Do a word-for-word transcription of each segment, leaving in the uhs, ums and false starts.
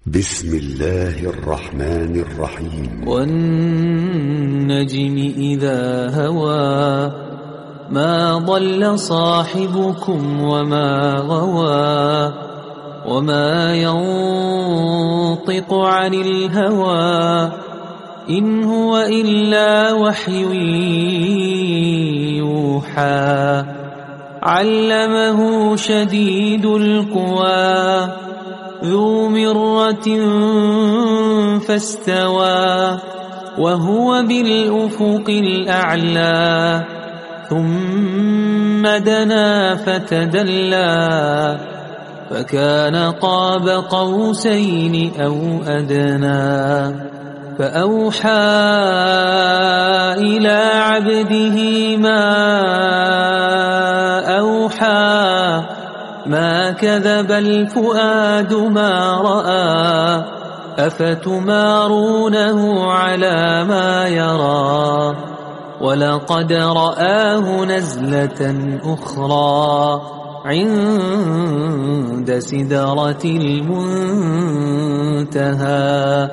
بسم الله الرحمن الرحيم. والنجم إذا هوى ما ضل صاحبكم وما غوى وما ينطق عن الهوى إن هو إلا وحي يوحى علمه شديد القوى ذو مرة فاستوى وهو بالأفق الأعلى ثم دنا فتدلى فكان قاب قوسين أو أدنى فأوحى إلى عبده ما أوحى ما كذب الفؤاد ما رأى أفتمارونه على ما يرى ولقد رآه نزلة أخرى عند سدرة المنتهى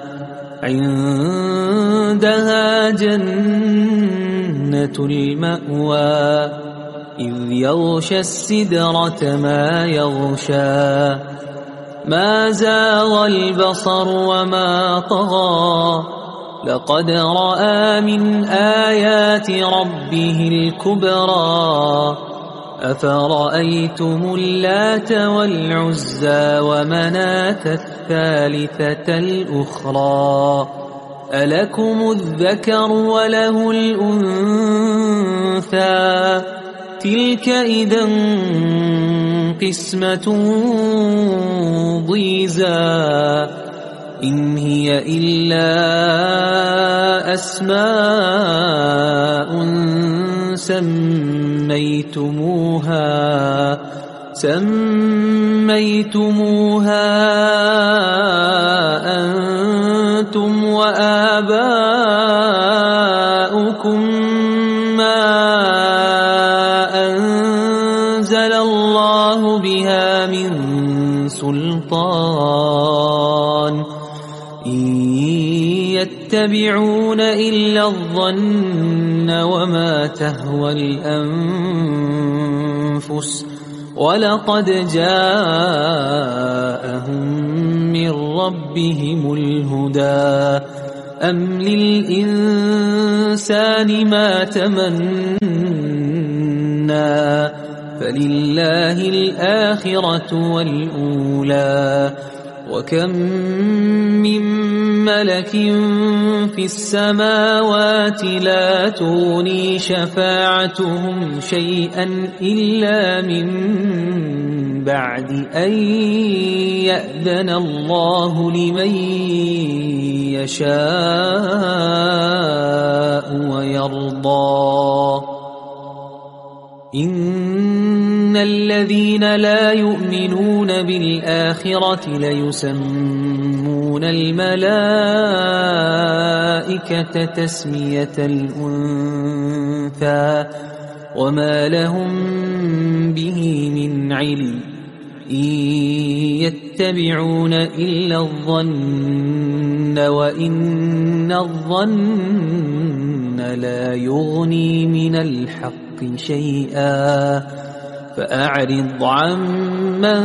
عندها جنة المأوى إذ يغشى السدرة ما يغشى ما زاغ البصر وما طغى لقد رأى من آيات ربه الكبرى أفرأيتم اللات والعزى ومناة الثالثة الأخرى ألكم الذكر وله الأنثى تلك إذا قسمة ضيزى إن هي إلا أسماء سميتموها سميتموها أنتم وآباؤكم ما أنزل الله بها من سلطان إن يتبعون إلا الظن وما تهوى الأنفس ولقد جاءهم من ربهم الهدى أم للإنسان ما تمنى فلله الآخرة والأولى وكم من ملك في السماوات لا تغني شفاعتهم شيئا إلا من بعد أن يأذن الله لمن يشاء ويرضى إن الذين لا يؤمنون بالآخرة ليسمون الملائكة تسمية الأنثى وما لهم به من علم إن يتبعون إلا الظن وإن الظن لا يغني من الحق شيئا فأعرض عمن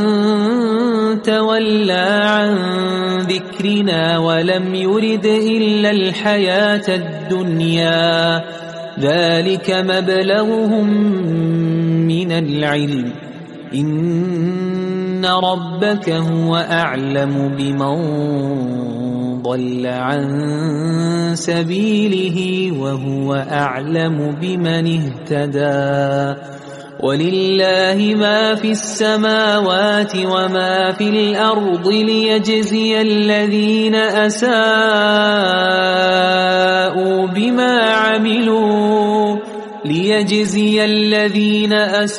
تولى عن ذكرنا ولم يرد إلا الحياة الدنيا ذلك مبلغهم من العلم إن ربك هو أعلم بمن ضل عن سبيله وهو أعلم بمن اهتدى ولله ما في السماوات وما في الأرض ليجزي الذين أساءوا بما عملوا ليجزي الذين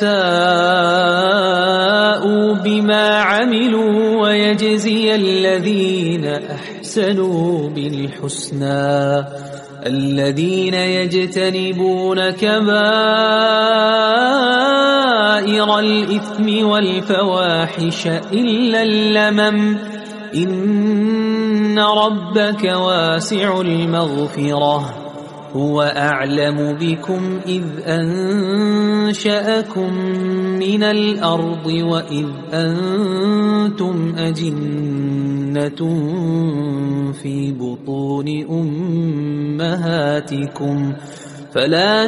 أساءوا بما عملوا ويجزي الذين أحسنوا بالحسنى الذين يجتنبون كبائر الإثم والفواحش إلا اللمم إن إن ربك واسع المغفرة هو أعلم بكم إذ أنشأكم من الأرض وإذ أنتم أجنة في بطون أمهاتكم فلا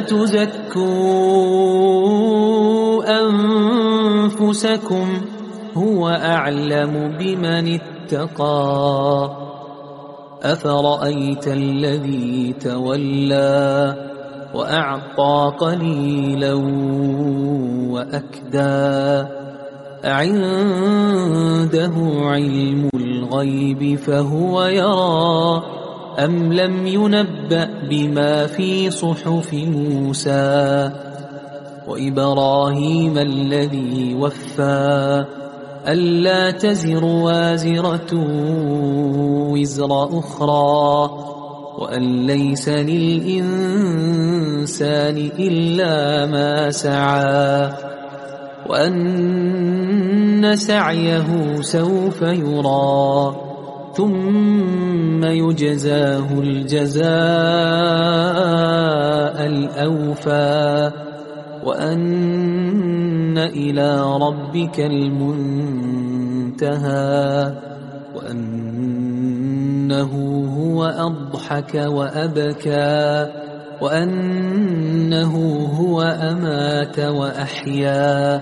تزكوا أنفسكم هو أعلم بمن اتقى أفرأيت الذي تولى وأعطى قليلا وأكدى أعنده علم الغيب فهو يرى أم لم ينبأ بما في صحف موسى وإبراهيم الذي وفى ألا تزر وازرة وزر أخرى وأن ليس للإنسان إلا ما سعى وأن سعيه سوف يرى ثم يجزاه الجزاء الأوفى وأن إلى ربك المنتهى وأنه هو أضحك وأبكى وأنه هو أمات وأحيا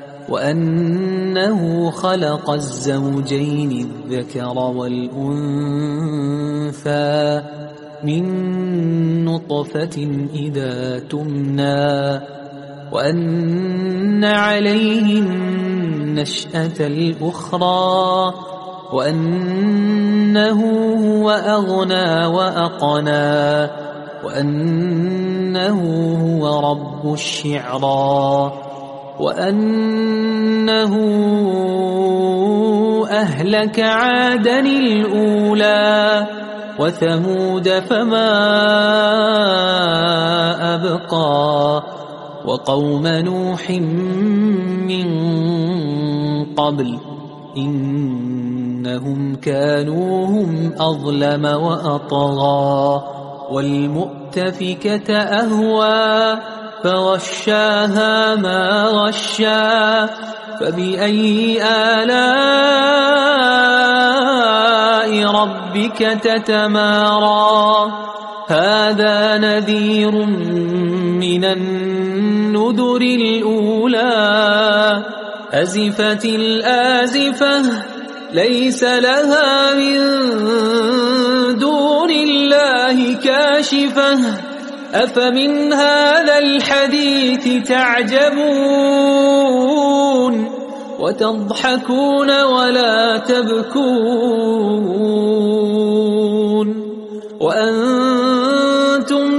وأنه خلق الزوجين الذكر والأنثى من نطفة إذا تمنى وأن عليه النشأة الأخرى وأنه هو أغنى وأقنى وأنه هو رب الشعرى وأنه أهلك عادا الأولى وثمود فما أبقى وقوم نوح من قبل إنهم كانوا هم أظلم وأطغى والمؤتفكة أهوى فغشاها ما غشا فبأي آلاء ربك تتمارى هذا نذير من النذر الأولى أزفت الآزفة ليس لها من دون الله كاشفة أفمن هذا الحديث تعجبون وتضحكون ولا تبكون وأنتم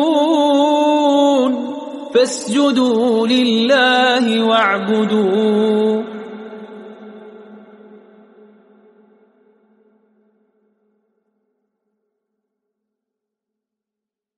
سامدون فاسجدوا لله واعبدون